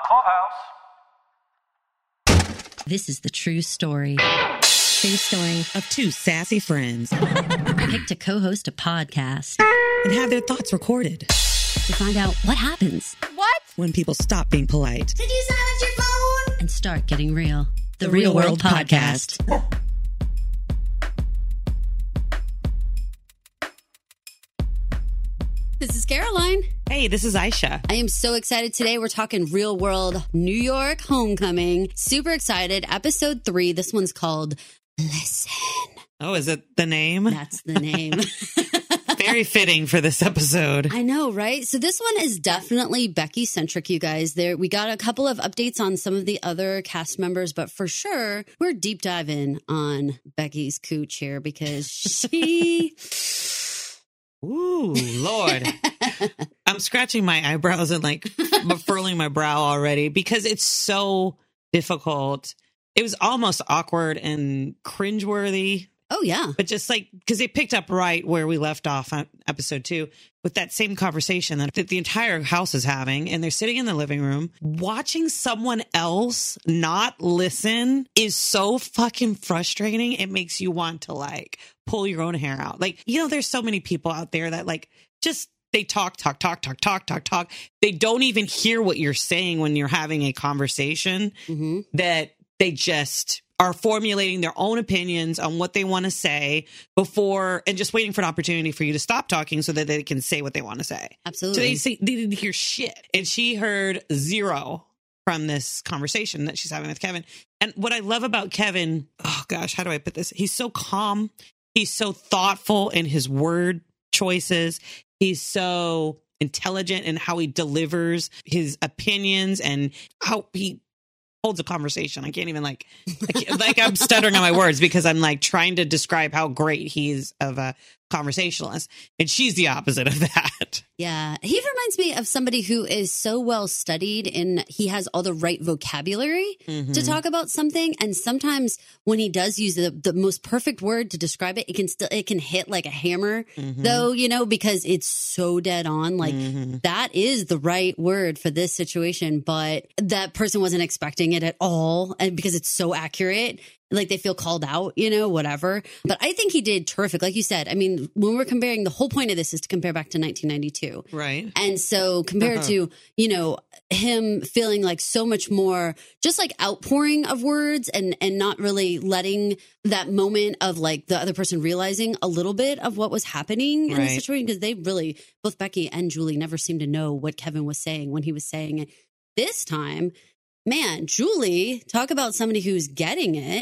Clubhouse. This is the true story. True story of two sassy friends picked to co-host a podcast and have their thoughts recorded to find out what happens. What? When people stop being polite. Did you silence your phone? And start getting real. The Real World Podcast. This is Caroline. Hey, this is Aisha. I am so excited today. We're talking Real World New York Homecoming. Super excited. Episode 3. This one's called Listen. Oh, is it the name? That's the name. Very fitting for this episode. I know, right? So this one is definitely Becky-centric, you guys. We got a couple of updates on some of the other cast members, but for sure, we're deep diving on Becky's cooch here because she... Ooh, Lord. I'm scratching my eyebrows and like furling my brow already because it's so difficult. It was almost awkward and cringeworthy. Oh, yeah. But just like, because they picked up right where we left off on episode 2 with that same conversation that the entire house is having. And they're sitting in the living room watching someone else not listen is so fucking frustrating. It makes you want to like pull your own hair out. Like, you know, there's so many people out there that like just they talk. They don't even hear what you're saying when you're having a conversation that they just are formulating their own opinions on what they want to say before and just waiting for an opportunity for you to stop talking so that they can say what they want to say. Absolutely. So they didn't hear shit. And she heard zero from this conversation that she's having with Kevin. And what I love about Kevin, oh gosh, how do I put this? He's so calm. He's so thoughtful in his word choices. He's so intelligent in how he delivers his opinions and how he holds a conversation. I can't even like I'm stuttering on my words because I'm like trying to describe how great he's of a conversationalist. And she's the opposite of that. Yeah. He reminds me of somebody who is so well studied and he has all the right vocabulary to talk about something. And sometimes when he does use the most perfect word to describe it, it can hit like a hammer though, you know, because it's so dead on. Like that is the right word for this situation, but that person wasn't expecting it at all. And because it's so accurate, like they feel called out, you know, whatever. But I think he did terrific. Like you said, I mean, when we're comparing, the whole point of this is to compare back to 1992. Right. And so compared to, you know, him feeling like so much more just like outpouring of words and not really letting that moment of like the other person realizing a little bit of what was happening in the situation. Because they really, both Becky and Julie never seemed to know what Kevin was saying when he was saying it. This time, man, Julie, talk about somebody who's getting it.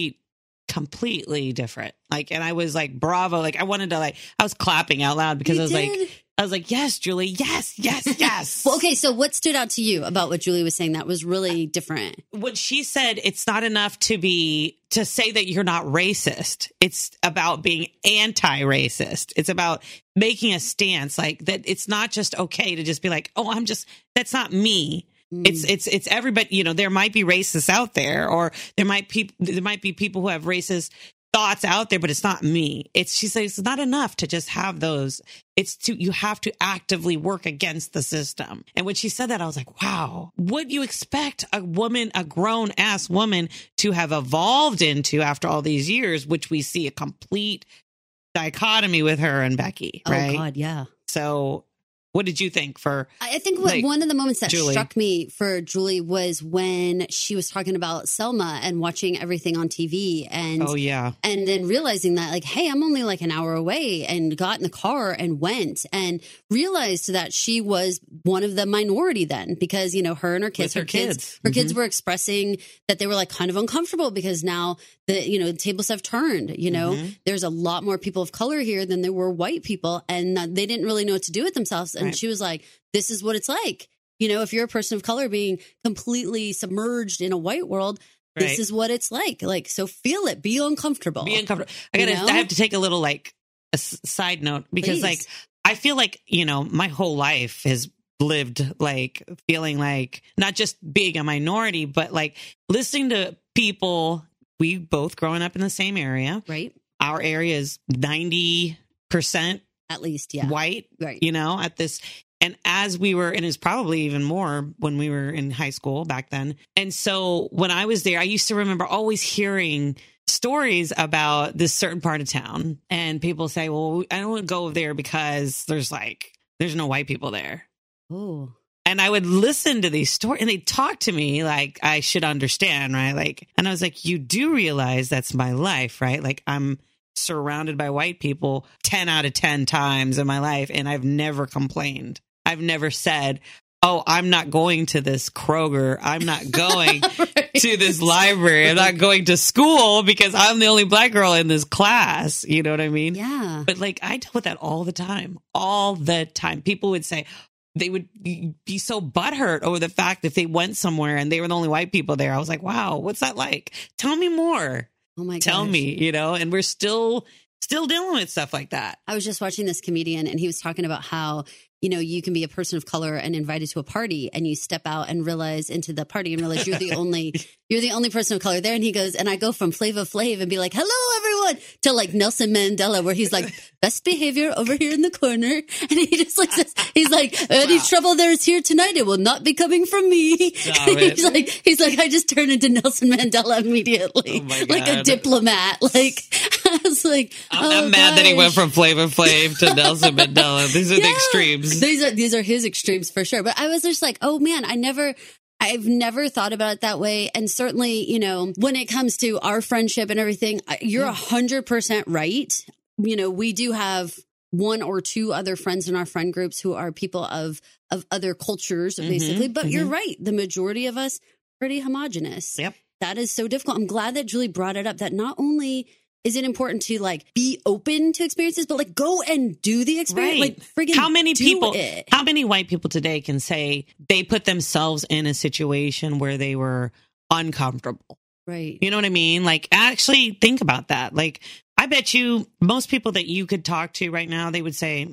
Completely different. Like, and I was like, bravo. Like, I wanted to like, I was clapping out loud because I was like, yes, Julie. Yes. Well, okay. So what stood out to you about what Julie was saying that was really different? When she said it's not enough to say that you're not racist. It's about being anti-racist. It's about making a stance like that. It's not just okay to just be like, oh, that's not me. It's everybody, you know, there might be racists out there or there might be people who have racist thoughts out there, but it's not me. She says it's not enough to just have those. You have to actively work against the system. And when she said that, I was like, wow, would you expect a grown ass woman to have evolved into after all these years, which we see a complete dichotomy with her and Becky, right? Oh God, yeah. So what did you think I think one of the moments that Julie struck me for Julie was when she was talking about Selma and watching everything on TV and and then realizing that like, hey, I'm only like an hour away, and got in the car and went and realized that she was one of the minority then, because, you know, her and her kids, kids were expressing that they were like kind of uncomfortable because now the tables have turned, you know, there's a lot more people of color here than there were white people, and they didn't really know what to do with themselves. And she was like, this is what it's like. You know, if you're a person of color being completely submerged in a white world, this is what it's like. Like, so feel it. Be uncomfortable. I have to take a little, like, a side note because, like, I feel like, you know, my whole life has lived, like, feeling like not just being a minority, but, like, listening to people, we both growing up in the same area. Right. Our area is 90% at least, white, right? You know, at this, And as we were, and it's probably even more when we were in high school back then. And so when I was there, I used to remember always hearing stories about this certain part of town. And people say, well, I don't want to go there because there's no white people there. Oh. And I would listen to these stories and they'd talk to me like I should understand, right? Like, and I was like, you do realize that's my life, right? Like I'm surrounded by white people 10 out of 10 times in my life. And I've never complained. I've never said, oh, I'm not going to this Kroger. I'm not going right. to this library. I'm not going to school because I'm the only black girl in this class. You know what I mean? Yeah. But like, I dealt with that all the time. People would say, they would be so butthurt over the fact if they went somewhere and they were the only white people there. I was like, wow, what's that like? Tell me more. Oh my god. Tell me, and we're still dealing with stuff like that. I was just watching this comedian and he was talking about how, you can be a person of color and invited to a party and you step out and realize into the party and realize you're the only person of color there. And he goes, and I go from Flava Flav and be like, hello, everyone, to like Nelson Mandela, where he's like, best behavior over here in the corner. And he just like says, he's like, any trouble there is here tonight, it will not be coming from me. He's like, I just turned into Nelson Mandela immediately. Oh like a diplomat. Like, I was like, I'm mad that he went from Flava Flav to Nelson Mandela. These are the extremes. These are his extremes for sure. But I was just like, oh man, I've never thought about it that way. And certainly, when it comes to our friendship and everything, you're 100% right. We do have one or two other friends in our friend groups who are people of other cultures, basically. But you're right. The majority of us pretty homogenous. Yep. That is so difficult. I'm glad that Julie brought it up, that not only is it important to like be open to experiences, but like go and do the experience. Right. Like friggin' how many white people today can say they put themselves in a situation where they were uncomfortable? Right. You know what I mean? Like actually think about that. Like I bet you most people that you could talk to right now, they would say,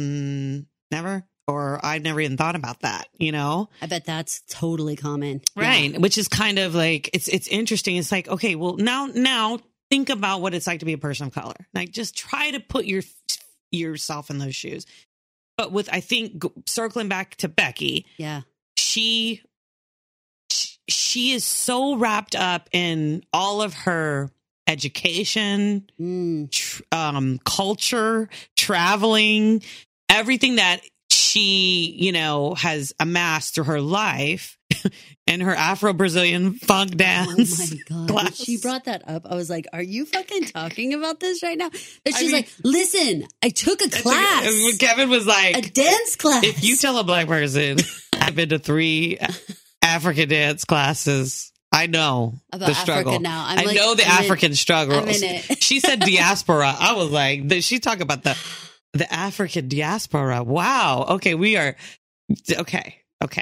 never, or I've never even thought about that. I bet that's totally common. Right. Yeah. Which is kind of like, it's interesting. It's like, okay, well now think about what it's like to be a person of color. Like just try to put yourself in those shoes. But I think circling back to Becky, yeah, she is so wrapped up in all of her education, culture, traveling, everything that she, has amassed through her life. And her Afro-Brazilian funk dance. Oh my God. When she brought that up, I was like, are you fucking talking about this right now? And she's like, listen, I took a class. Kevin was like, a dance class. If you tell a black person, I've been to 3 African dance classes, I know about the struggle. Africa now. I know the African struggle. I'm in it. She said diaspora. I was like, she talked about the African diaspora. Wow. Okay. Okay.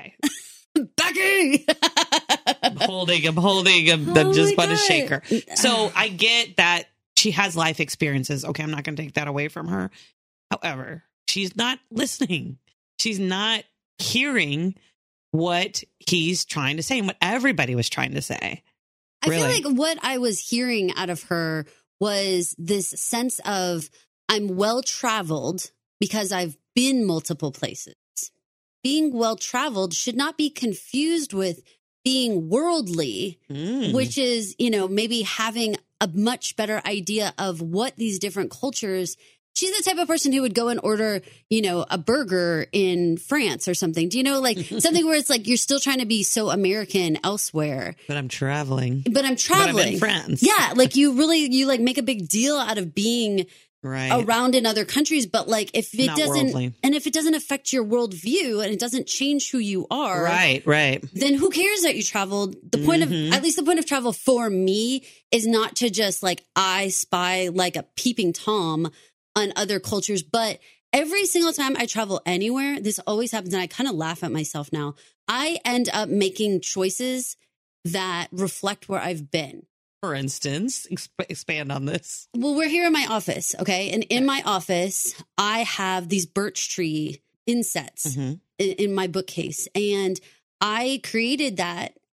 Becky! I'm holding. I'm just about to shake her. So I get that she has life experiences. Okay, I'm not going to take that away from her. However, she's not listening. She's not hearing what he's trying to say and what everybody was trying to say. Really. I feel like what I was hearing out of her was this sense of I'm well-traveled because I've been multiple places. Being well-traveled should not be confused with being worldly, which is, maybe having a much better idea of what these different cultures. She's the type of person who would go and order, a burger in France or something. Do you know, like something where it's like you're still trying to be so American elsewhere. But I'm traveling. But I'm in France. Yeah, like you like make a big deal out of being around in other countries, but like if it doesn't affect your worldview and it doesn't change who you are, right, then who cares that you traveled? The point of travel for me is not to just like I spy like a peeping Tom on other cultures, but every single time I travel anywhere, this always happens, and I kind of laugh at myself now. I end up making choices that reflect where I've been. For instance, expand on this. Well, we're here in my office, okay? And in my office, I have these birch tree insets in my bookcase. And I created that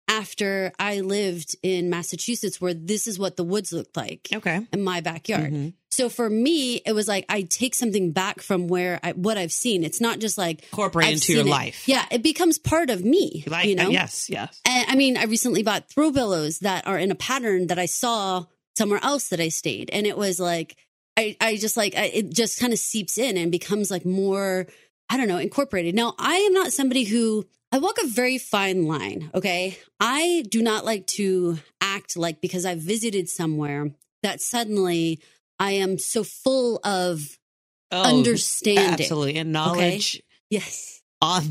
after I lived in Massachusetts, where this is what the woods looked like in my backyard. Mm-hmm. So for me, it was like I take something back from what I've seen. It's not just like incorporate into your life. Yeah, it becomes part of me. You know? Yes. And I mean, I recently bought throw pillows that are in a pattern that I saw somewhere else that I stayed, and it was like I just like it just kind of seeps in and becomes like more, I don't know, incorporated. Now, I am not somebody who. I walk a very fine line, okay? I do not like to act like because I visited somewhere that suddenly I am so full of understanding. Absolutely. And knowledge. Okay? Yes. On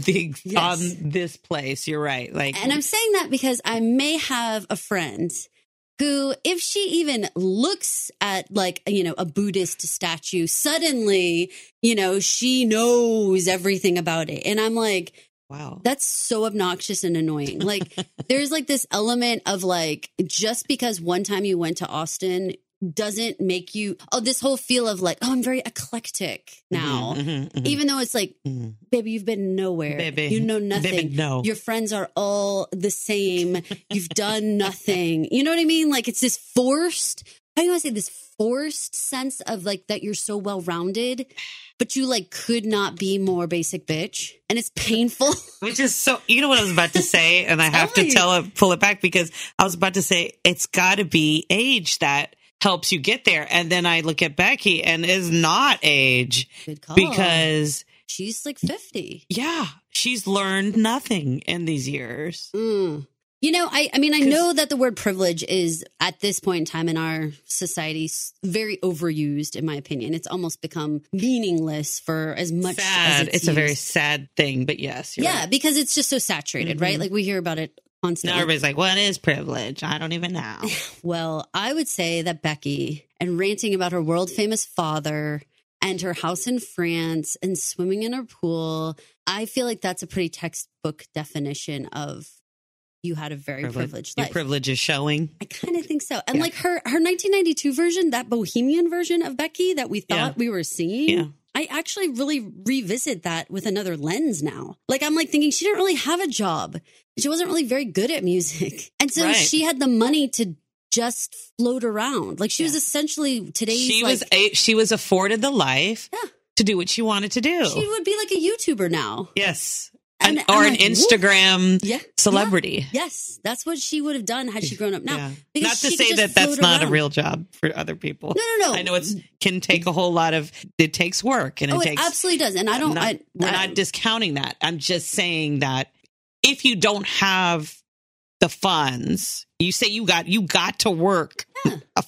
this place. You're right. And I'm saying that because I may have a friend who, if she even looks at like, you know, a Buddhist statue, suddenly, you know, she knows everything about it. And I'm like, wow, that's so obnoxious and annoying. Like, there's like this element of like, just because one time you went to Austin doesn't make you, this whole feel of like, I'm very eclectic now. Even though it's like, baby, you've been nowhere. Baby, you know nothing. Baby, no. Your friends are all the same. You've done nothing. You know what I mean? Like, it's this forced, how do you want to say, this forced sense of like that you're so well-rounded, but you like could not be more basic bitch. And it's painful. Which is so, you know what I was about to say? And I have to pull it back, because I was about to say, it's got to be age that helps you get there. And then I look at Becky and it's not age. Good call. Because she's like 50. Yeah. She's learned nothing in these years. You know, I mean, I know that the word privilege is at this point in time in our society very overused, in my opinion. It's almost become meaningless for as much as it's a very sad thing, but yes. Yeah, right. Because it's just so saturated, right? Like we hear about it constantly. Now everybody's like, what is privilege? I don't even know. Well, I would say that Becky, and ranting about her world famous father and her house in France and swimming in her pool, I feel like that's a pretty textbook definition of you had a very privileged life. Your privilege is showing. I kind of think so. And like her 1992 version, that bohemian version of Becky that we thought we were seeing, I actually really revisit that with another lens now. Like I'm like thinking she didn't really have a job. She wasn't really very good at music. And so she had the money to just float around. Like she was essentially today's she was afforded the life to do what she wanted to do. She would be like a YouTuber now. Yes. Or an Instagram celebrity. Yeah. Yes. That's what she would have done had she grown up now. Yeah. Not to say that that's not a real job for other people. No. I know it can take a whole lot of, it takes work. And it absolutely does. And we're not discounting that. I'm just saying that if you don't have the funds, you say you got to work a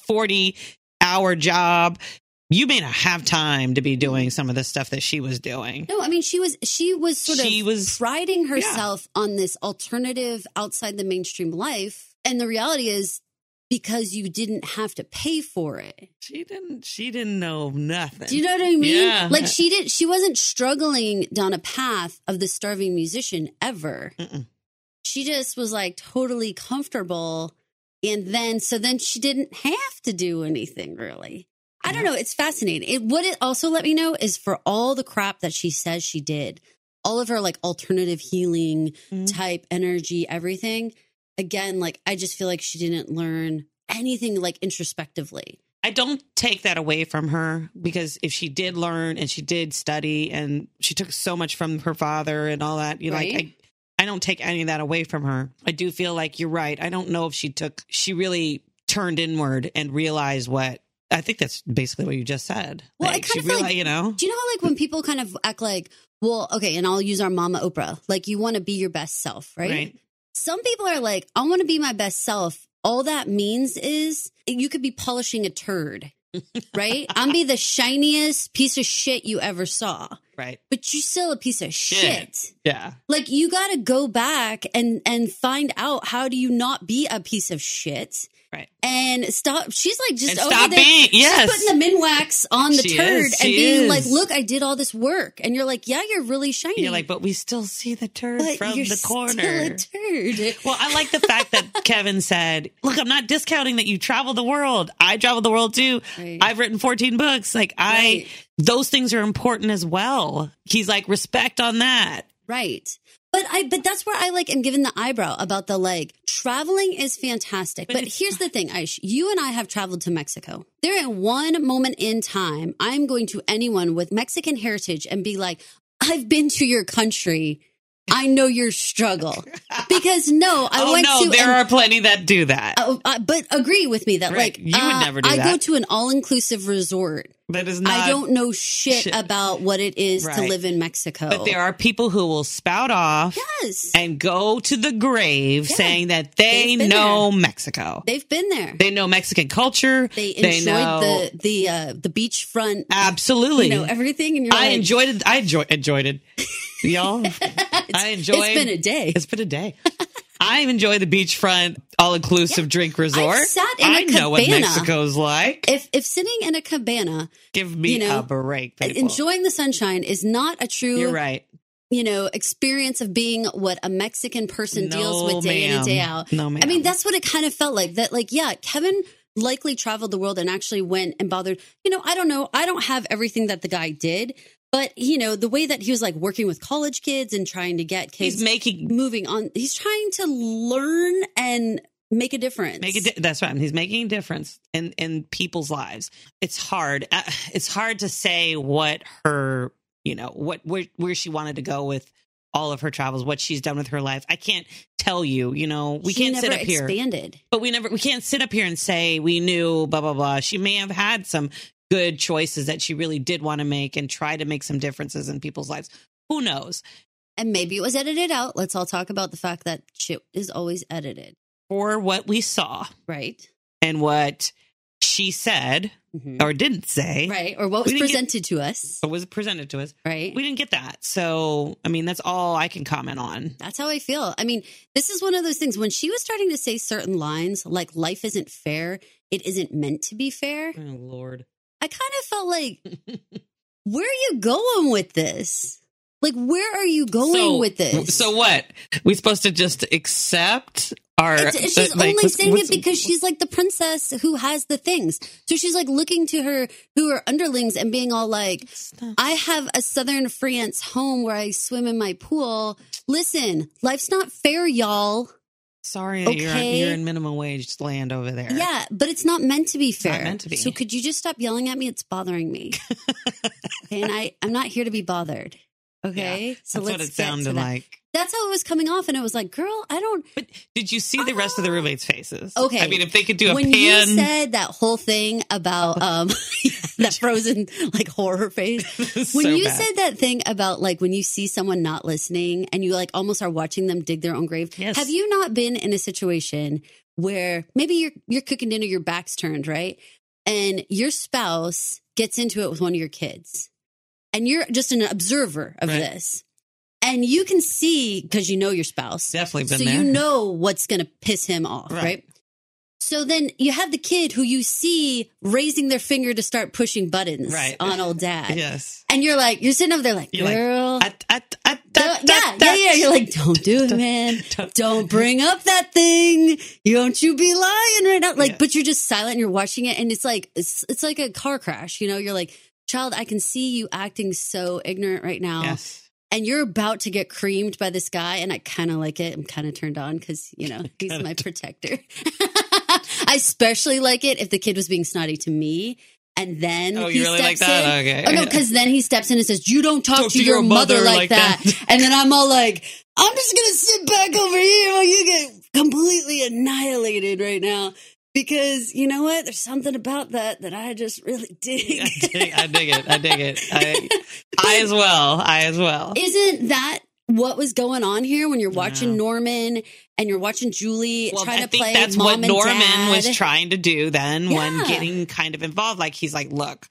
40-hour job, you may not have time to be doing some of the stuff that she was doing. No, I mean, she was sort of priding herself on this alternative outside the mainstream life. And the reality is, because you didn't have to pay for it. She didn't know nothing. Do you know what I mean? Yeah. Like she wasn't struggling down a path of the starving musician ever. She just was like totally comfortable. And then she didn't have to do anything really. I don't know. It's fascinating. What it also let me know is for all the crap that she says she did, all of her like alternative healing type energy, everything. Again, like I just feel like she didn't learn anything like introspectively. I don't take that away from her, because if she did learn and she did study and she took so much from her father and all that, like I don't take any of that away from her. I do feel like you're right. I don't know if she really turned inward and realized what. I think that's basically what you just said. Well, like, I kind of feel like, do you know how like when people kind of act like, well, okay, and I'll use our mama Oprah, like you want to be your best self, right? Some people are like, I want to be my best self. All that means is you could be polishing a turd, right? I'm be the shiniest piece of shit you ever saw. Right. But you're still a piece of shit. Yeah. Like you got to go back and find out, how do you not be a piece of shit? Right. And stop. She's like just over stop there. Being, yes. She's putting the Minwax on the turd and being like, look, I did all this work. And you're like, yeah, you're really shiny. You're like, but we still see the turd from the corner. Still a turd. Well, I like the fact that Kevin said, look, I'm not discounting that you travel the world. I travel the world too. Right. I've written 14 books. Like those things are important as well. He's like, respect on that. Right. But that's where I am given the eyebrow about the traveling is fantastic. But here's the thing, Aish, you and I have traveled to Mexico. There in one moment in time, I'm going to anyone with Mexican heritage and be like, I've been to your country. I know your struggle. Because there are plenty that do that. But agree with me that you would never do that. I go to an all-inclusive resort. That is not. I don't know shit about what it is to live in Mexico. But there are people who will spout off and go to the grave saying that they know Mexico. They've been there. They know Mexican culture. They enjoyed the beachfront. Absolutely. Everything. And I enjoyed it. I enjoyed it. Y'all, It's been a day. It's been a day. I enjoy the beachfront all-inclusive drink resort. I know what Mexico's like. If sitting in a cabana, give me a break, people. Enjoying the sunshine is not a true. You're right. Experience of being what a Mexican person deals with day in and day out. No, ma'am. I mean, that's what it kind of felt like. That, Kevin likely traveled the world and actually went and bothered. I don't know. I don't have everything that the guy did. But, the way that he was working with college kids and trying to get kids moving on, he's trying to learn and make a difference. That's right. He's making a difference in people's lives. It's hard. It's hard to say what her, where she wanted to go with all of her travels, what she's done with her life. I can't tell you, we can't sit up here. But we can't sit up here and say we knew, blah, blah, blah. She may have had some good choices that she really did want to make and try to make some differences in people's lives. Who knows? And maybe it was edited out. Let's all talk about the fact that shit is always edited. For what we saw. Right. And what she said or didn't say. Right. Or what was presented to us. What was presented to us. Right. We didn't get that. So, that's all I can comment on. That's how I feel. This is one of those things. When she was starting to say certain lines, like life isn't fair, it isn't meant to be fair. Oh, Lord. I kind of felt like, where are you going with this? Where are you going with this? So what? We supposed to just accept our... She's only saying it because she's the princess who has the things. So she's looking to her, who are underlings and being all I have a Southern France home where I swim in my pool. Listen, life's not fair, y'all. Sorry, you're in minimum wage land over there. Yeah, but it's not meant to be fair. It's not meant to be. So could you just stop yelling at me? It's bothering me. Okay, and I'm not here to be bothered. Okay, yeah, so that's what it sounded like. That's how it was coming off, and it was girl, I don't. But did you see the rest of the roommates' faces? Okay, if they could do when you said that whole thing about that frozen horror face, when you said that thing about when you see someone not listening and you almost are watching them dig their own grave. Yes. Have you not been in a situation where maybe you're cooking dinner, your back's turned, right, and your spouse gets into it with one of your kids, and you're just an observer of this. And you can see, because you know your spouse. Definitely been so there. So you know what's going to piss him off, right? So then you have the kid who you see raising their finger to start pushing buttons on old dad. Yes. And you're sitting over there girl. Yeah. You're don't do it, man. Don't bring up that thing. Don't you be lying right now. But you're just silent and you're watching it. And it's it's like a car crash. You're child, I can see you acting so ignorant right now. Yes. And you're about to get creamed by this guy, and I kind of like it. I'm kind of turned on because, he's my protector. I especially like it if the kid was being snotty to me, and then he really steps like that? in. Okay. Oh, no, because then he steps in and says, you don't talk to your mother like that. And then I'm all I'm just going to sit back over here while you get completely annihilated right now. Because you know what? There's something about that I just really dig. I dig it. I as well. Isn't that what was going on here when you're watching Norman and you're watching Julie trying to play that's mom what and Norman dad. was trying to do then when getting kind of involved. He's look,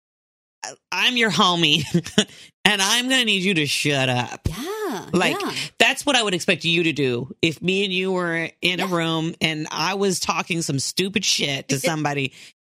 I'm your homie and I'm going to need you to shut up. Yeah. That's what I would expect you to do. If me and you were in a room and I was talking some stupid shit to somebody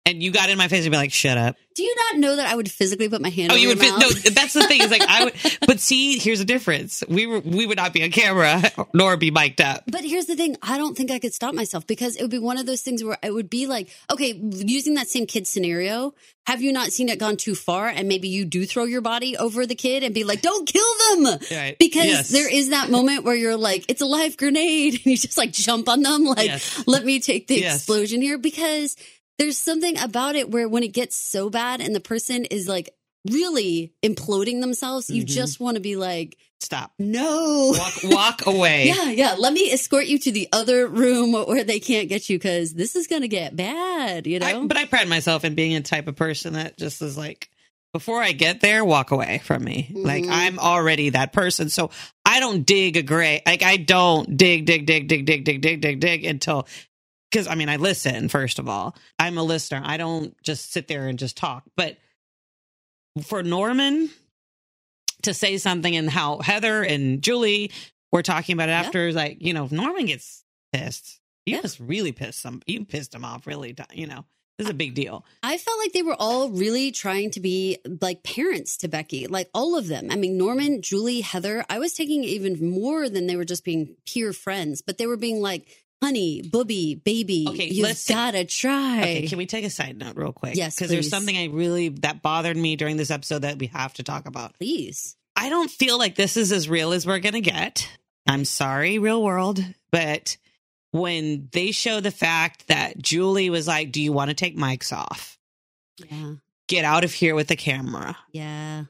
and you got in my face and be like, shut up. Do you not know that I would physically put my hand over you your would mouth? No, that's the thing. Is like I would, but see, here's the difference. We would not be on camera nor be mic'd up. But here's the thing. I don't think I could stop myself because it would be one of those things where it would be like, okay, using that same kid scenario, have you not seen it gone too far? And maybe you do throw your body over the kid and be like, don't kill them. Right. Because there is that moment where you're like, it's a live grenade. And you just like jump on them. Like, let me take the explosion here. Because there's something about it where when it gets so bad and the person is like really imploding themselves, you just want to be like, stop. No. Walk away. Yeah. Let me escort you to the other room where they can't get you because this is going to get bad, you know? But I pride myself in being a type of person that just is like, before I get there, walk away from me. Like, I'm already that person. So I don't dig a grave. Like, I don't dig until... Because, I mean, I listen, first of all. I'm a listener. I don't just sit there and just talk. But for Norman to say something and how Heather and Julie were talking about it after, like, you know, if Norman gets pissed, you just really pissed you pissed him off, really, you know. This is a big deal. I felt like they were all really trying to be like parents to Becky, like all of them. I mean, Norman, Julie, Heather, I was taking even more than they were just being peer friends, but they were being like, honey, booby, baby, you've gotta try. Okay, can we take a side note real quick? Yes, because there's something that bothered me during this episode that we have to talk about. Please. I don't feel like this is as real as we're going to get. I'm sorry, real world. But when they show the fact that Julie was like, do you want to take mics off? Yeah. Get out of here with the camera. Yeah.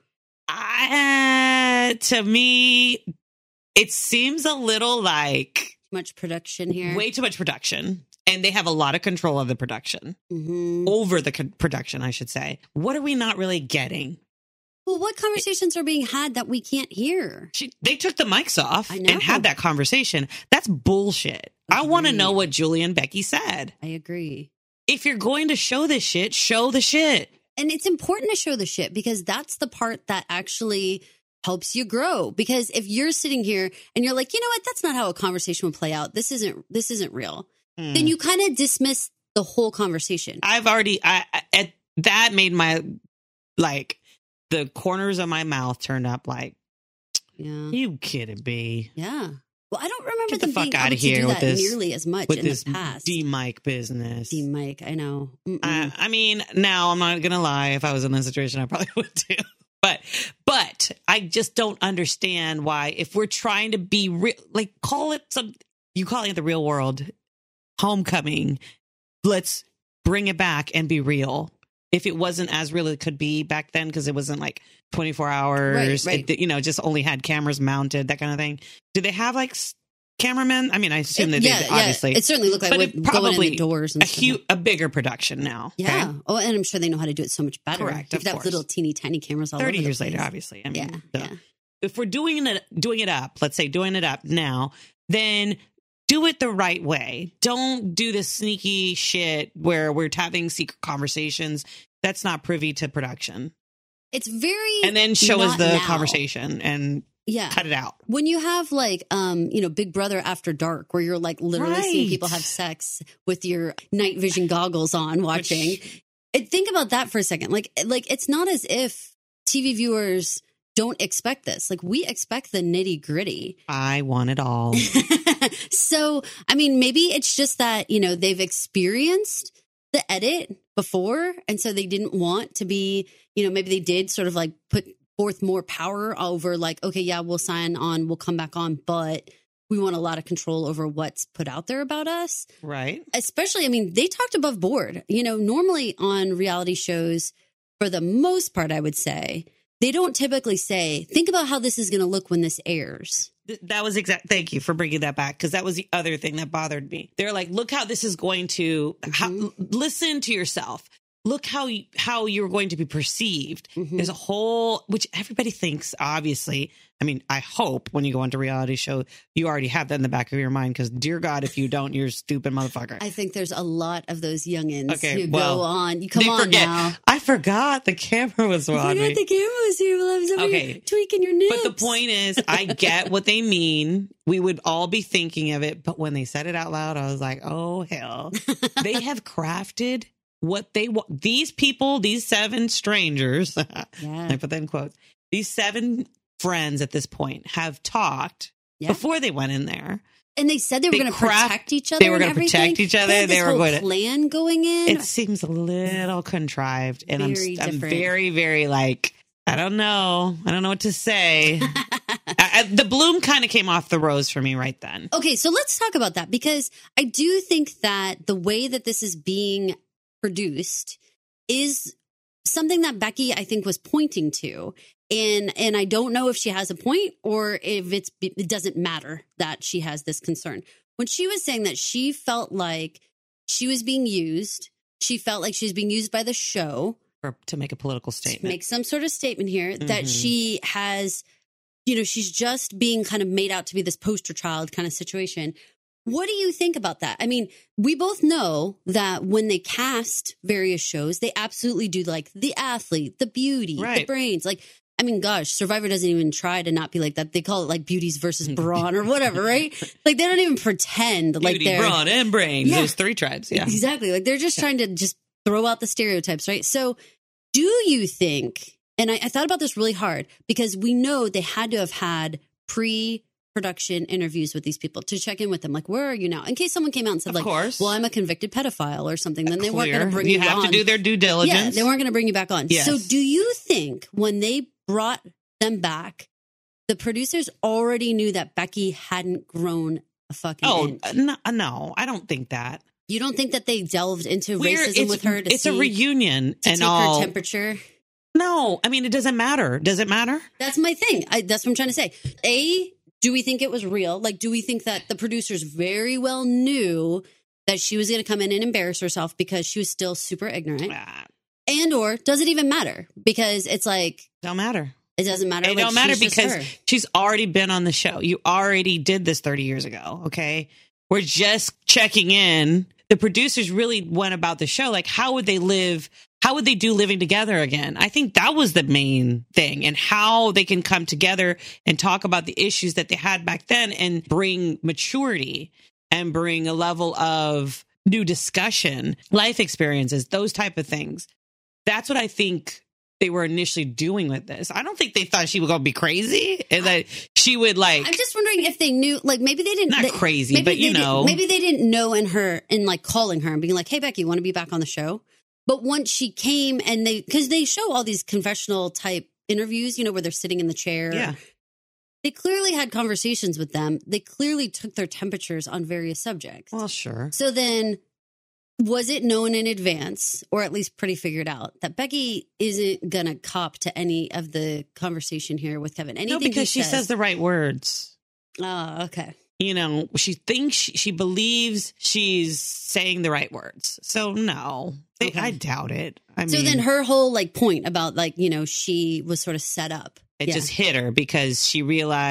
To me, it seems a little like... much production here. Way too much production. And they have a lot of control of the production. Over the production, I should say. What are we not really getting? Well, what conversations are being had that we can't hear? They took the mics off and had that conversation. That's bullshit. I want to know what Julie and Becky said. I agree. If you're going to show this shit, show the shit. And it's important to show the shit because that's the part that actually... helps you grow. Because if you're sitting here and you're like, you know what, that's not how a conversation would play out. This isn't real. Then you kind of dismiss the whole conversation. That made my, like, the corners of my mouth turned up like, you kidding me? Yeah. Well, I don't remember Get them the fuck being out able of here to do with that this, nearly as much with in this the past. D-mic business. D-mic, I know. I mean, now I'm not going to lie. If I was in this situation, I probably would too. But I just don't understand why, if we're trying to be real, like calling it the real world, homecoming, let's bring it back and be real. If it wasn't as real as it could be back then, because it wasn't like 24 hours, right. It, just only had cameras mounted, that kind of thing. Do they have like cameramen? I mean, I assume that they obviously. It certainly looked like with going in the doors and stuff. A bigger production now. Yeah. Okay? Oh, and I'm sure they know how to do it so much better. Correct. You could have little teeny tiny cameras all over 30 the years place. later, obviously. I mean, yeah. If we're doing it up, let's say doing it up now, then do it the right way. Don't do this sneaky shit where we're having secret conversations. That's not privy to production. It's very. And then show us the conversation and cut it out. When you have like, Big Brother After Dark, where you're like literally seeing people have sex with your night vision goggles on watching. Think about that for a second. Like it's not as if TV viewers don't expect this. Like we expect the nitty gritty. I want it all. So, I mean, maybe it's just that, they've experienced the edit before. And so they didn't want to be, maybe they did sort of like put forth more power over like, okay, yeah, we'll sign on, we'll come back on, but we want a lot of control over what's put out there about us. Right. Especially, I mean, they talked above board. Normally on reality shows, for the most part, I would say, they don't typically say, think about how this is going to look when this airs. That was thank you for bringing that back, because that was the other thing that bothered me. They're like, look how this is going to listen to yourself. Look how you're going to be perceived. There's a whole, which everybody thinks, obviously. I mean, I hope when you go into a reality show, you already have that in the back of your mind, because dear God, if you don't, you're a stupid motherfucker. I think there's a lot of those youngins who go on. You come on forget. Now. I forgot the camera was on. I forgot the camera was here while I was over here tweaking your nips. But the point is, I get what they mean. We would all be thinking of it. But when they said it out loud, I was like, oh, hell. They have crafted what they want. These people, these 7 strangers, I put that in quotes, these 7 friends at this point have talked before they went in there. And they said they were going to protect each other. They were going to protect each other. They were going to plan going in. It seems a little contrived, and I'm very, very like, I don't know what to say. The bloom kind of came off the rose for me right then. Okay, so let's talk about that, because I do think that the way that this is being produced is something that Becky, I think, was pointing to. And I don't know if she has a point or if it doesn't matter that she has this concern. When she was saying that she felt like she was being used, she felt like she was being used by the show. Or to make a political statement. To make some sort of statement here that she has, she's just being kind of made out to be this poster child kind of situation. What do you think about that? I mean, we both know that when they cast various shows, they absolutely do like the athlete, the beauty, the brains. Like, I mean, gosh, Survivor doesn't even try to not be like that. They call it like beauties versus brawn or whatever, right? Like, they don't even pretend like they're brawn and brains. There's 3 tribes. Yeah, exactly. Like, they're just trying to just throw out the stereotypes, right? So do you think, and I thought about this really hard, because we know they had to have had pre-production interviews with these people to check in with them. Like, where are you now? In case someone came out and said, like, well, I'm a convicted pedophile or something, then they weren't going to bring you on. You have to do their due diligence. Yeah, they weren't going to bring you back on. Yes. So do you think when they brought them back, the producers already knew that Becky hadn't grown a fucking inch? No, I don't think that. You don't think that they delved into racism with her to it's a reunion to and take all her temperature? No, I mean, it doesn't matter. Does it matter? That's my thing. That's what I'm trying to say. Do we think it was real? Like, do we think that the producers very well knew that she was going to come in and embarrass herself because she was still super ignorant? And or does it even matter? Because it's like, don't matter. It doesn't matter. It don't matter because she's already been on the show. You already did this 30 years ago. Okay. We're just checking in. The producers really went about the show. Like, how would they live? How would they do living together again? I think that was the main thing, and how they can come together and talk about the issues that they had back then and bring maturity and bring a level of new discussion, life experiences, those type of things. That's what I think they were initially doing with this. I don't think they thought she was going to be crazy and that she would like. I'm just wondering if they knew, like, maybe they didn't. Not crazy, but maybe they didn't know in like calling her and being like, hey, Becky, you want to be back on the show? But once she came and because they show all these confessional type interviews, where they're sitting in the chair. Yeah. They clearly had conversations with them. They clearly took their temperatures on various subjects. Well, sure. So then, was it known in advance, or at least pretty figured out, that Becky isn't going to cop to any of the conversation here with Kevin? No, because she says the right words. Oh, okay. She thinks, she believes she's saying the right words. So, no, I doubt it. So then her whole point about she was sort of set up. It just hit her because she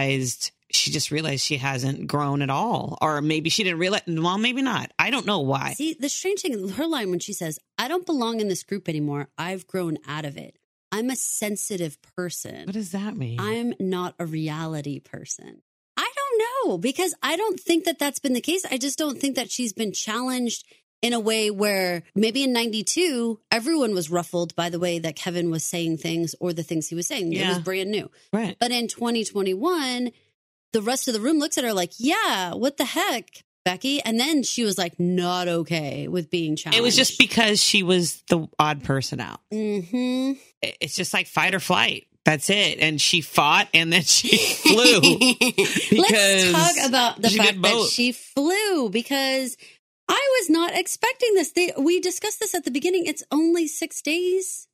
just realized she hasn't grown at all. Or maybe she didn't realize. Well, maybe not. I don't know why. See, the strange thing, her line when she says, I don't belong in this group anymore. I've grown out of it. I'm a sensitive person. What does that mean? I'm not a reality person. I don't know, because I don't think that that's been the case. I just don't think that she's been challenged in a way where maybe in 92, everyone was ruffled by the way that Kevin was saying things or the things he was saying. Yeah. It was brand new. Right. But in 2021, the rest of the room looks at her like, yeah, what the heck, Becky? And then she was like, not okay with being challenged. It was just because she was the odd person out. Mm-hmm. It's just like fight or flight. That's it. And she fought and then she flew. Let's talk about the fact that she flew, because I was not expecting this. We discussed this at the beginning. It's only 6 days.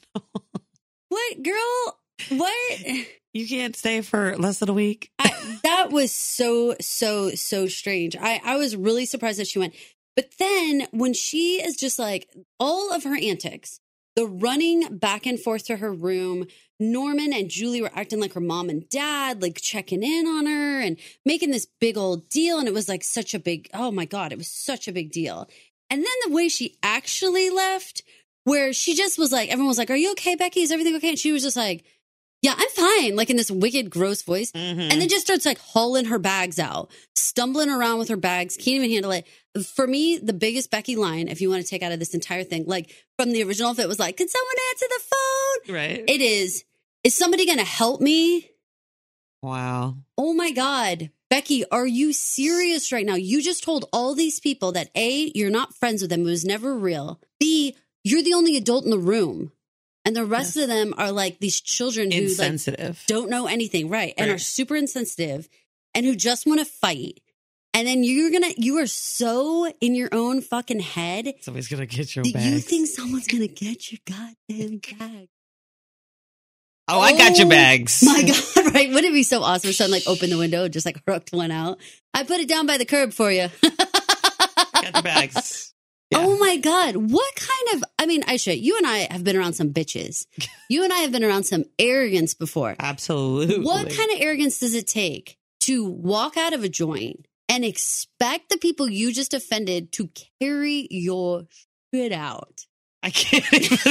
What, girl? What? You can't stay for less than a week. That was so strange. I was really surprised that she went. But then when she is just like, all of her antics, the running back and forth to her room, Norman and Julie were acting like her mom and dad, like checking in on her and making this big old deal. And it was like such a big, oh my God, it was such a big deal. And then the way she actually left, where she just was like, everyone was like, are you okay, Becky? Is everything okay? And she was just like, yeah, I'm fine. Like in this wicked, gross voice. Mm-hmm. And then just starts like hauling her bags out, stumbling around with her bags, can't even handle it. For me, the biggest Becky line, if you want to take out of this entire thing, like from the original, if it was like, could someone answer the phone? Right. It is somebody going to help me? Wow. Oh my God. Becky, are you serious right now? You just told all these people that A, you're not friends with them. It was never real. B, you're the only adult in the room. And the rest of them are like these children who like, don't know anything. Right. And are super insensitive and who just want to fight. And then you are so in your own fucking head. Somebody's going to get your bag. You think someone's going to get your goddamn bag? Oh, I got your bags. My God, right? Wouldn't it be so awesome if someone like opened the window and just like hooked one out? I put it down by the curb for you. Got the bags. Yeah. Oh my God. What kind of, I mean, Aisha, you and I have been around some bitches. You and I have been around some arrogance before. Absolutely. What kind of arrogance does it take to walk out of a joint and expect the people you just offended to carry your shit out? I can't.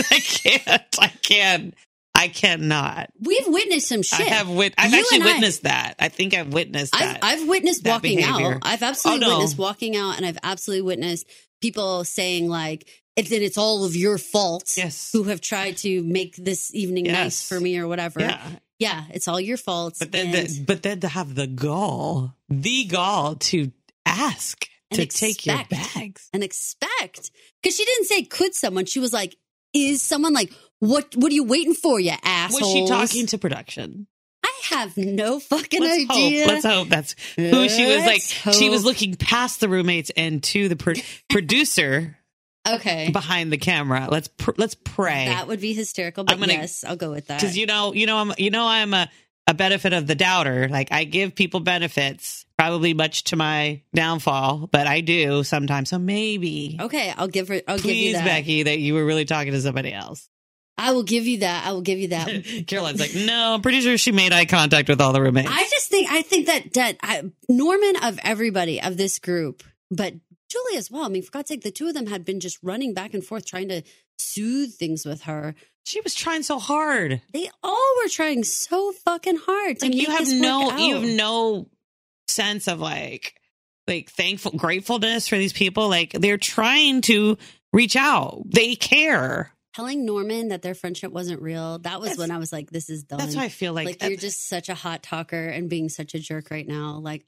I cannot. We've witnessed some shit. I've actually witnessed that. I think I've witnessed that. I've witnessed walking behavior. Out. I've absolutely witnessed walking out, and I've absolutely witnessed people saying like, then it's all of your fault. Yes. Who have tried to make this evening nice for me or whatever. Yeah, it's all your fault. But then to have the gall to ask to take your bags and expect, because she didn't say could someone. She was like, is someone like. What are you waiting for, you assholes? Was she talking to production? I have no fucking idea. Let's hope that's who she was like. She was looking past the roommates and to the producer. Okay. Behind the camera. Let's pray. That would be hysterical, but yes, I'll go with that. Because I'm a benefit of the doubter. Like I give people benefits, probably much to my downfall, but I do sometimes. So maybe. Okay, I'll give you that. Please, Becky, that you were really talking to somebody else. I will give you that. Caroline's like, no, I'm pretty sure she made eye contact with all the roommates. I think that Norman of everybody of this group, but Julie as well. I mean, for God's sake, the two of them had been just running back and forth trying to soothe things with her. She was trying so hard. They all were trying so fucking hard to make this work out. You have no sense of like gratefulness for these people. Like they're trying to reach out. They care. Telling Norman that their friendship wasn't real, that was when I was like, this is done. That's why I feel like you're just such a hot talker and being such a jerk right now. Like,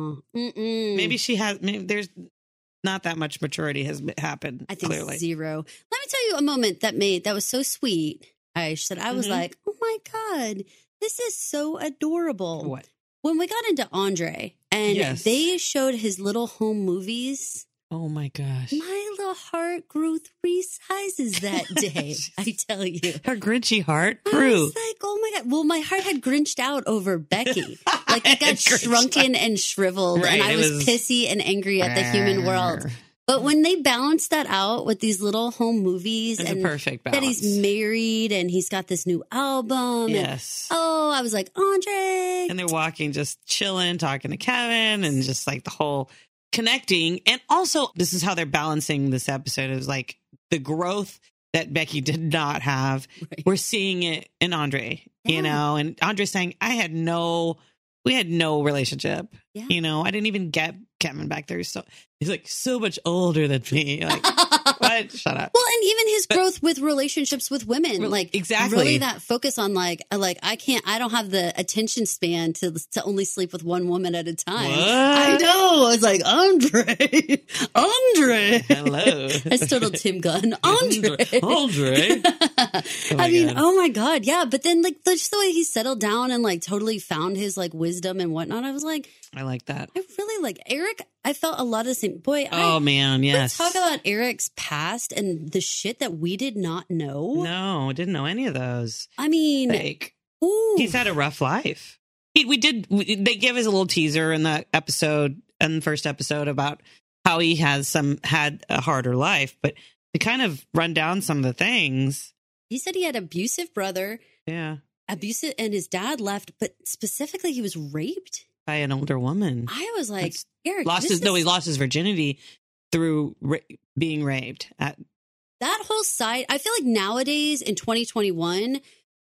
Maybe there's not that much maturity has happened. I think clearly. Zero. Let me tell you a moment that was so sweet, Aish, that I was like, oh my God, this is so adorable. What? When we got into Andre and they showed his little home movies. Oh my gosh. My little heart grew 3 sizes that day. I tell you. Her grinchy heart grew. I was like, oh my God. Well, my heart had grinched out over Becky. Like it got shrunken and shriveled. Right, and I was pissy and angry at the human world. But when they balanced that out with these little home movies it's and a perfect balance. That he's married and he's got this new album. Yes. And, I was like, Andre. And they're walking, just chilling, talking to Kevin and just like the whole connecting. And also, this is how they're balancing this episode is like the growth that Becky did not have. Right. We're seeing it in Andre, and Andre's saying, we had no relationship. Yeah. I didn't even get Kevin back there. So he's like so much older than me. Like, what? Shut up. Well, and even his growth with relationships with women, like exactly really that focus on like I don't have the attention span to only sleep with one woman at a time. What? I know. I was like, Andre. Hello. That's total Tim Gunn. Andre. Oh my God. Yeah. But then like just the way he settled down and like totally found his like wisdom and whatnot, I was like, I like that. I really like Eric. I felt a lot of the same. Boy, man, yes. Let's talk about Eric's past and the shit that we did not know. No, didn't know any of those. I mean, he's had a rough life. They give us a little teaser in the first episode about how he had a harder life, but to kind of run down some of the things. He said he had an abusive brother. Yeah. Abusive, and his dad left, but specifically he was raped by an older woman. I was like, Eric, he lost his virginity through being raped. That whole side, I feel like nowadays in 2021,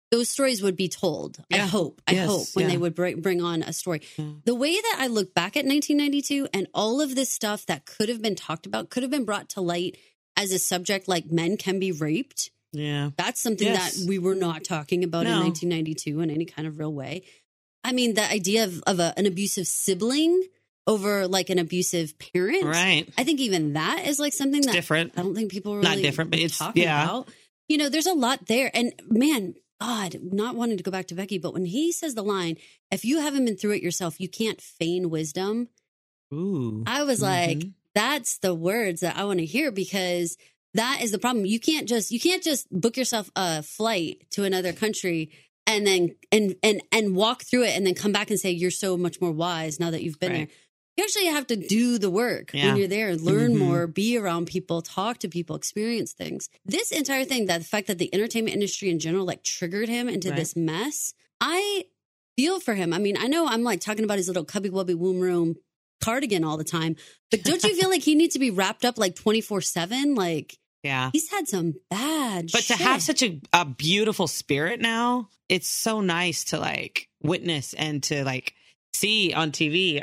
those stories would be told. Yeah. I hope when they would bring on a story. Yeah. The way that I look back at 1992 and all of this stuff that could have been talked about, could have been brought to light as a subject, like men can be raped. Yeah. That's something that we were not talking about in 1992 in any kind of real way. I mean, the idea of an abusive sibling over like an abusive parent. Right. I think even that is like something that's different. I don't think people are really not different, but it's talking about. You know, there's a lot there. And man, God, not wanting to go back to Becky, but when he says the line, if you haven't been through it yourself, you can't feign wisdom. Ooh. I was like, that's the words that I want to hear, because that is the problem. You can't just book yourself a flight to another country and then and walk through it and then come back and say you're so much more wise now that you've been there. You actually have to do the work when you're there, learn more, be around people, talk to people, experience things. This entire thing, that the fact that the entertainment industry in general like triggered him into this mess, I feel for him. I mean, I know I'm like talking about his little cubby wubby womb room cardigan all the time, but don't you feel like he needs to be wrapped up like 24/7? Like, he's had some bad shit. To have such a beautiful spirit now, it's so nice to like witness and to like see on TV.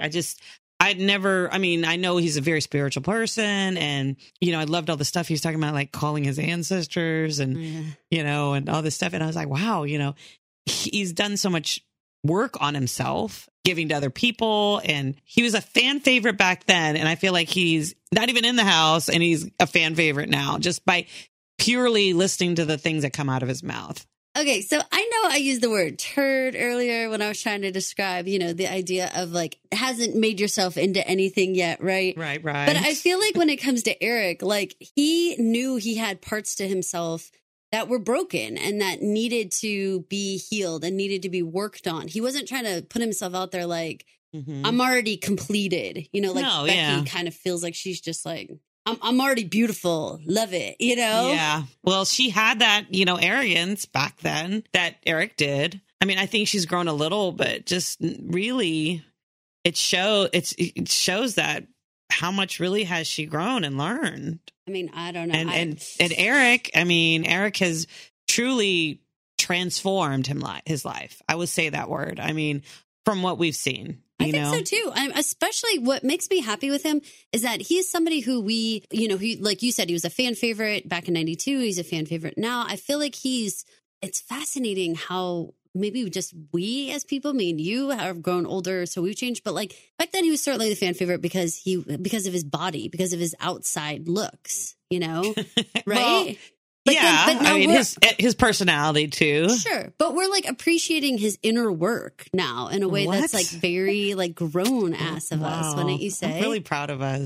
I know he's a very spiritual person, and, you know, I loved all the stuff he was talking about, like calling his ancestors and, you know, and all this stuff. And I was like, wow, you know, he's done so much work on himself, giving to other people. And he was a fan favorite back then. And I feel like he's not even in the house and he's a fan favorite now, just by purely listening to the things that come out of his mouth. Okay, so I know I used the word turd earlier when I was trying to describe, you know, the idea of like, hasn't made yourself into anything yet, right? Right. But I feel like when it comes to Eric, like he knew he had parts to himself that were broken and that needed to be healed and needed to be worked on. He wasn't trying to put himself out there like, I'm already completed, you know, like Becky kind of feels like she's just like, I'm already beautiful. Love it. You know? Yeah. Well, she had that, you know, arrogance back then that Eric did. I mean, I think she's grown a little, but just really it shows that how much really has she grown and learned. I mean, I don't know. And Eric, I mean, Eric has truly transformed his life. I would say that word. I mean, from what we've seen. I think so too. Especially what makes me happy with him is that he's somebody who he, like you said, he was a fan favorite back in 92. He's a fan favorite now. I feel like it's fascinating how maybe just we as people, me and you have grown older, so we've changed. But like back then he was certainly the fan favorite because of his body, because of his outside looks, you know, right? Well, but I mean, his personality too. Sure. But we're like appreciating his inner work now in a way that's like very like grown ass of us, wouldn't you say? I'm really proud of us.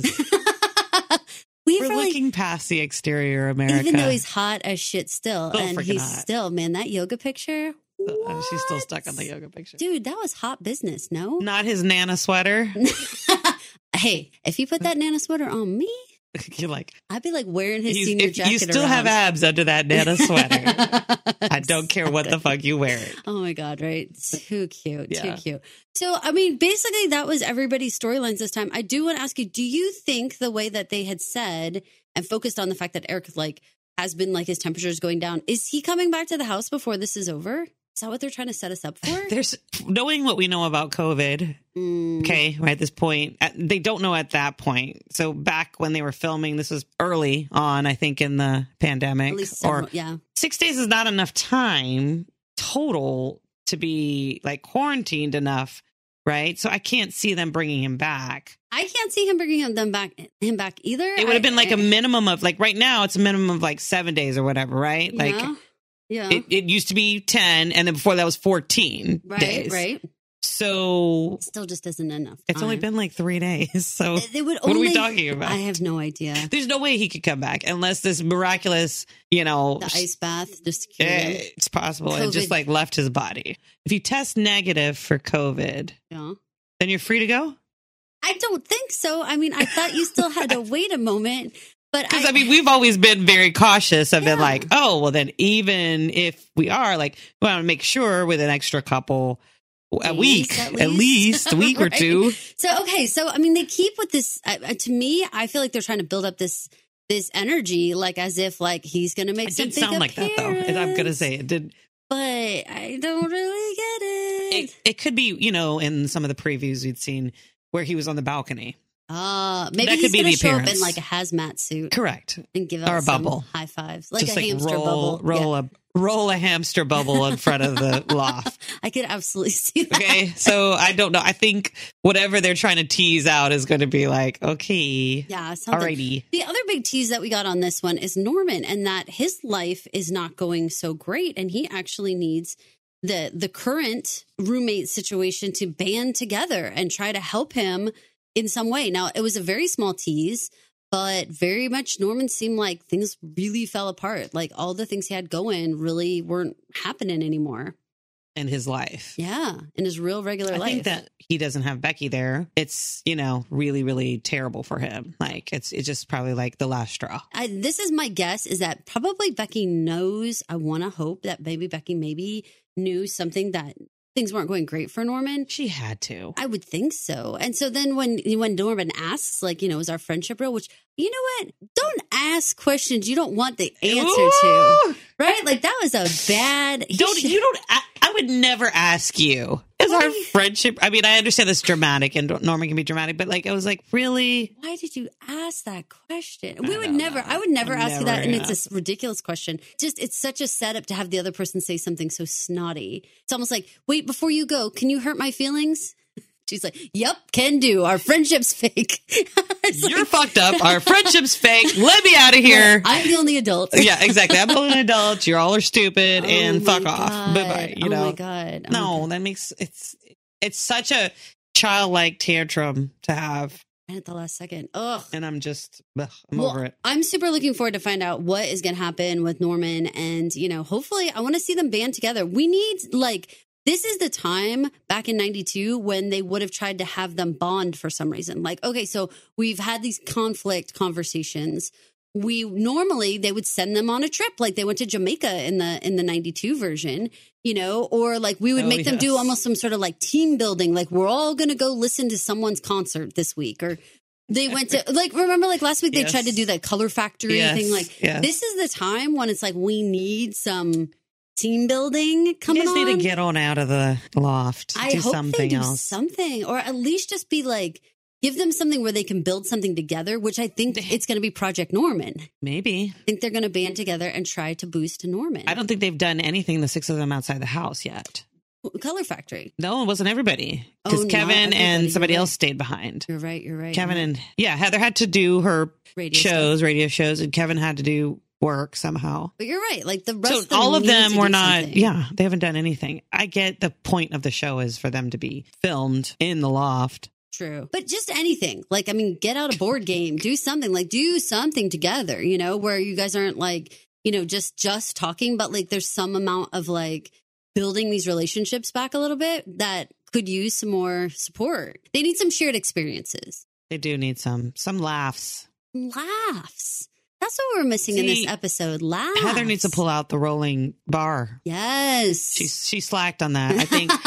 We're looking past the exterior, America. Even though he's hot as shit still. And he's still, man, that yoga picture. She's still stuck on the yoga picture. Dude, that was hot business, no? Not his Nana sweater. Hey, if you put that Nana sweater on me, you're like, I'd be like wearing his senior jacket. You still have abs under that Nana sweater. I don't care what the fuck you wear it. Oh my God, right? Too cute. Too cute. So, I mean, basically that was everybody's storylines this time. I do want to ask you, do you think the way that they had said and focused on the fact that Eric like has been like his temperature is going down, is he coming back to the house before this is over? Is that what they're trying to set us up for? Knowing what we know about COVID, okay, right at this point, they don't know at that point. So back when they were filming, this was early on, I think, in the pandemic. At least 6 days is not enough time total to be like quarantined enough, right? So I can't see them bringing him back. I can't see him bringing him back either. It would have been like a minimum of like, right now it's a minimum of like 7 days or whatever, right? Yeah. Like. Yeah, it used to be 10, and then before that was 14 days. Right. So it still just isn't enough time. It's only been like 3 days. So what are we talking about? I have no idea. There's no way he could come back unless this miraculous, the ice bath just cured him. It's possible. COVID. It just like left his body. If you test negative for COVID, then you're free to go? I don't think so. I mean, I thought you still had to wait a moment. Because, I mean, we've always been very cautious of it, like, oh, well, then even if we are, like, we want to make sure with an extra couple, a week, at least a week or two. So, okay. So, I mean, they keep with this, to me, I feel like they're trying to build up this energy, like, as if, like, he's going to make something It did sound like that, though. I'm going to say it did. but I don't really get it. It could be, in some of the previews we'd seen where he was on the balcony. Maybe he's going to show up in like a hazmat suit. Correct. And give out some bubble. High fives. Like just a hamster bubble. Roll a hamster bubble in front of the loft. I could absolutely see that. Okay. So I don't know. I think whatever they're trying to tease out is going to be like, okay. Yeah. Alrighty. The other big tease that we got on this one is Norman, and that his life is not going so great. And he actually needs the current roommate situation to band together and try to help him in some way. Now, it was a very small tease, but very much Norman seemed like things really fell apart. Like all the things he had going really weren't happening anymore. In his life. Yeah. In his real regular life. I think that he doesn't have Becky there. It's, really, really terrible for him. Like it's just probably like the last straw. This is my guess, is that probably Becky knows. I want to hope that Becky maybe knew something, that things weren't going great for Norman. She had to. I would think so. And so then when Norman asks, like, is our friendship real? Which, you know what? Don't ask questions you don't want the answer to. Right? Like, that was a bad... I would never ask you. Is our friendship... I mean, I understand it's dramatic and Norman can be dramatic, but like, I was like, really? Why did you ask that question? I would never ask you that. And it's a ridiculous question. Just, it's such a setup to have the other person say something so snotty. It's almost like, wait, before you go, can you hurt my feelings? She's like, yep, can do. Our friendship's fake. You're fucked up. Our friendship's fake. Let me out of here. I'm the only adult. Yeah, exactly. I'm the only adult. You all are stupid and fuck off. Bye-bye. My God. That makes it's such a childlike tantrum to have. And at the last second. Ugh. And I'm over it. I'm super looking forward to find out what is going to happen with Norman. And, hopefully I want to see them band together. We need this is the time back in 92 when they would have tried to have them bond for some reason. Like, okay, so we've had these conflict conversations. They would send them on a trip, like they went to Jamaica in the 92 version, or like we would make them do almost some sort of like team building. Like, we're all going to go listen to someone's concert this week, or they went to remember last week they tried to do that Color Factory thing. Like, this is the time when it's like, we need some team building coming on. You guys need to get on out of the loft. I hope they do something, or at least just be like, give them something where they can build something together, which I think it's going to be Project Norman. Maybe. I think they're going to band together and try to boost Norman. I don't think they've done anything, the six of them, outside the house yet. Color Factory. No, it wasn't everybody. Because Kevin and somebody else stayed behind. You're right. Kevin and Heather had to do her radio shows, and Kevin had to do work somehow. But you're right. Like, the rest of them, all of them were not. Something. Yeah, they haven't done anything. I get the point of the show is for them to be filmed in the loft. True. But just anything. Like, I mean, get out a board game, do something. Like, do something together, where you guys aren't like, just talking, but like there's some amount of like building these relationships back a little bit that could use some more support. They need some shared experiences. They do need some laughs. That's what we're missing in this episode. Laughs. Heather needs to pull out the rolling bar. Yes. She slacked on that.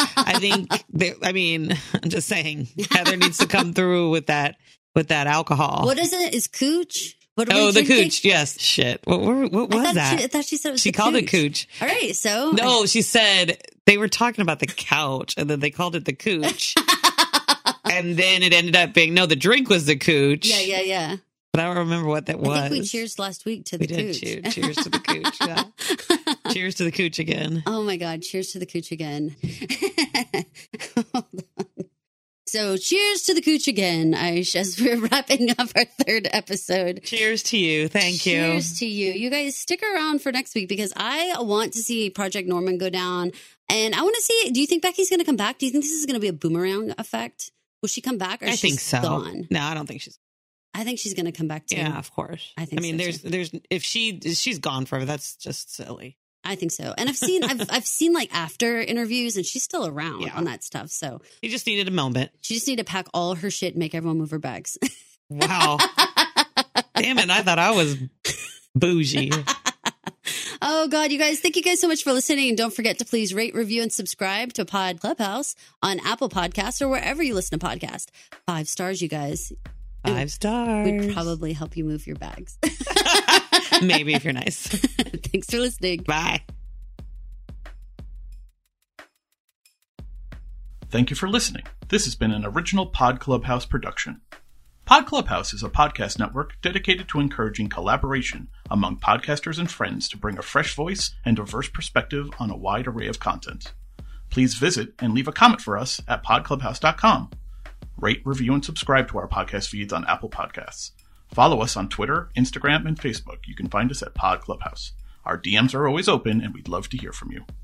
I'm just saying, Heather needs to come through with that alcohol. What is it? Is cooch? The cooch. Yes. Shit. What was that? I thought she said it was She called it cooch. All right. So. No, she said they were talking about the couch and then they called it the cooch. And then it ended up being, the drink was the cooch. Yeah. But I don't remember what that was. I think we cheers last week to the cooch. We did. Cheers to the cooch. Yeah. Cheers to the cooch again. Oh, my God. Cheers to the cooch again. Hold on. So cheers to the cooch again, Aish, as we're wrapping up our third episode. Cheers to you. Thank you. Cheers to you. You guys stick around for next week because I want to see Project Norman go down. And I want to see, do you think Becky's going to come back? Do you think this is going to be a boomerang effect? Will she come back or I think so. Gone? No, I don't think she's. I think she's going to come back too. Yeah, of course. I think. There's if she's gone forever, that's just silly. I think so. And I've seen like after interviews, and she's still around on that stuff. So she just needed a moment. She just needed to pack all her shit and make everyone move her bags. Wow. Damn it! I thought I was bougie. Oh, God, you guys, thank you guys so much for listening. And don't forget to please rate, review, and subscribe to Pod Clubhouse on Apple Podcasts or wherever you listen to podcasts. 5 stars, you guys. 5 stars. We'd probably help you move your bags. Maybe if you're nice. Thanks for listening. Bye. Thank you for listening. This has been an original Pod Clubhouse production. Pod Clubhouse is a podcast network dedicated to encouraging collaboration among podcasters and friends to bring a fresh voice and diverse perspective on a wide array of content. Please visit and leave a comment for us at podclubhouse.com. Rate, review, and subscribe to our podcast feeds on Apple Podcasts. Follow us on Twitter, Instagram, and Facebook. You can find us at Pod Clubhouse. Our DMs are always open, and we'd love to hear from you.